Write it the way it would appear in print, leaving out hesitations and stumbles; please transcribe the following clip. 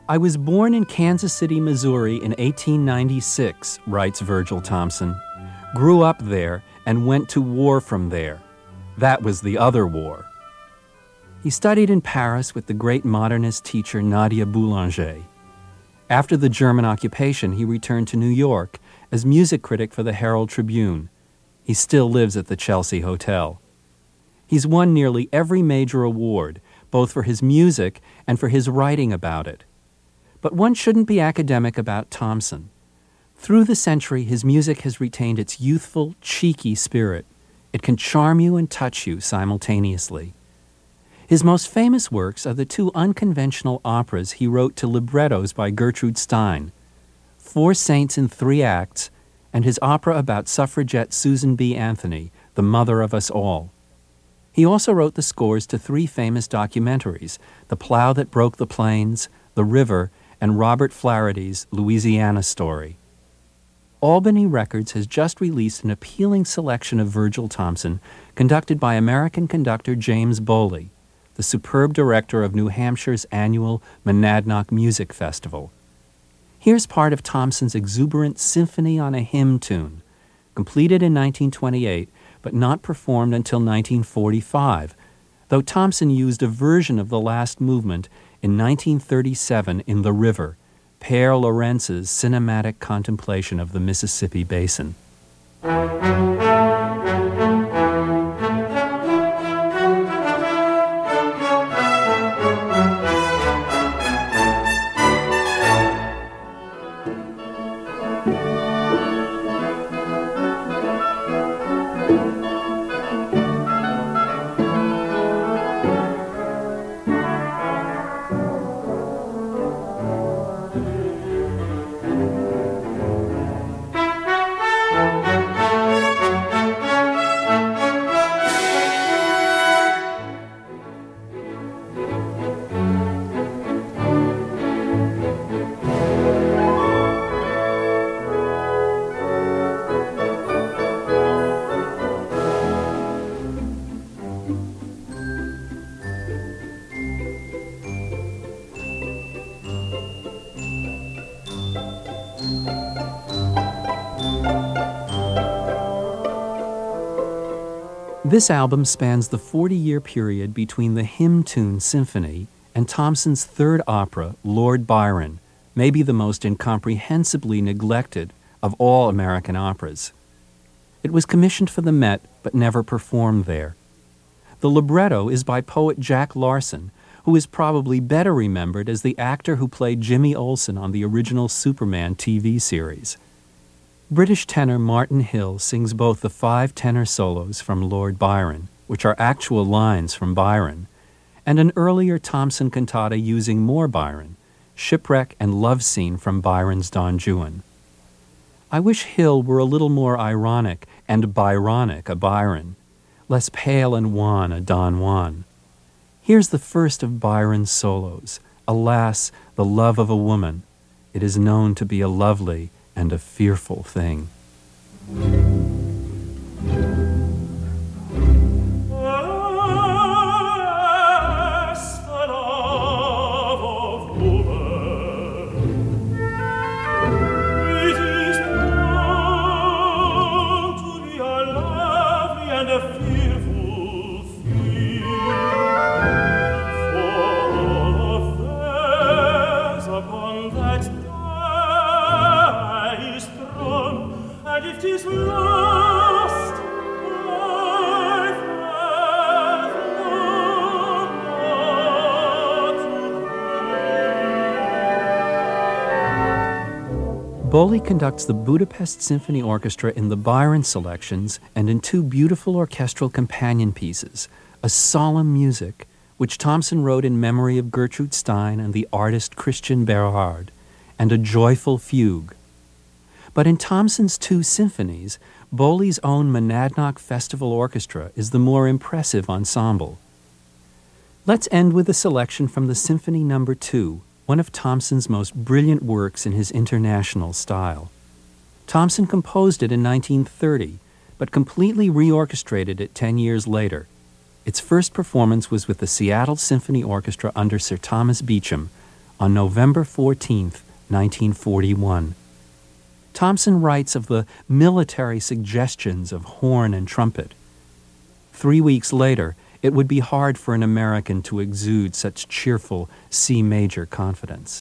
I was born in Kansas City, Missouri in 1896, writes Virgil Thomson. Grew up there and went to war from there. That was the other war. He studied in Paris with the great modernist teacher Nadia Boulanger. After the German occupation, he returned to New York as music critic for the Herald Tribune. He still lives at the Chelsea Hotel. He's won nearly every major award, both for his music and for his writing about it. But one shouldn't be academic about Thomson. Through the century, his music has retained its youthful, cheeky spirit. It can charm you and touch you simultaneously. His most famous works are the two unconventional operas he wrote to librettos by Gertrude Stein, Four Saints in Three Acts, and his opera about suffragette Susan B. Anthony, the mother of us all. He also wrote the scores to three famous documentaries, The Plow That Broke the Plains, The River, and Robert Flaherty's Louisiana Story. Albany Records has just released an appealing selection of Virgil Thomson conducted by American conductor James Bowley, the superb director of New Hampshire's annual Monadnock Music Festival. Here's part of Thomson's exuberant Symphony on a Hymn Tune, completed in 1928 but not performed until 1945, though Thomson used a version of the last movement in 1937 in The River, Pere Lorenz's cinematic contemplation of the Mississippi Basin. This album spans the 40-year period between the Hymn Tune Symphony and Thomson's third opera, Lord Byron, maybe the most incomprehensibly neglected of all American operas. It was commissioned for the Met, but never performed there. The libretto is by poet Jack Larson, who is probably better remembered as the actor who played Jimmy Olsen on the original Superman TV series. British tenor Martin Hill sings both the 5 tenor solos from Lord Byron, which are actual lines from Byron, and an earlier Thomson cantata using more Byron, Shipwreck and Love Scene from Byron's Don Juan. I wish Hill were a little more ironic and Byronic a Byron, less pale and wan a Don Juan. Here's the first of Byron's solos, Alas, the Love of a Woman. It is known to be a lovely and a fearful thing. Bowley conducts the Budapest Symphony Orchestra in the Byron selections and in 2 beautiful orchestral companion pieces, a solemn music, which Thomson wrote in memory of Gertrude Stein and the artist Christian Berhard, and a joyful fugue. But in Thomson's 2 symphonies, Bowley's own Monadnock Festival Orchestra is the more impressive ensemble. Let's end with a selection from the Symphony No. 2, one of Thomson's most brilliant works in his international style. Thomson composed it in 1930, but completely reorchestrated it 10 years later. Its first performance was with the Seattle Symphony Orchestra under Sir Thomas Beecham, on November 14, 1941. Thompson writes of the military suggestions of horn and trumpet. 3 weeks later, it would be hard for an American to exude such cheerful C major confidence.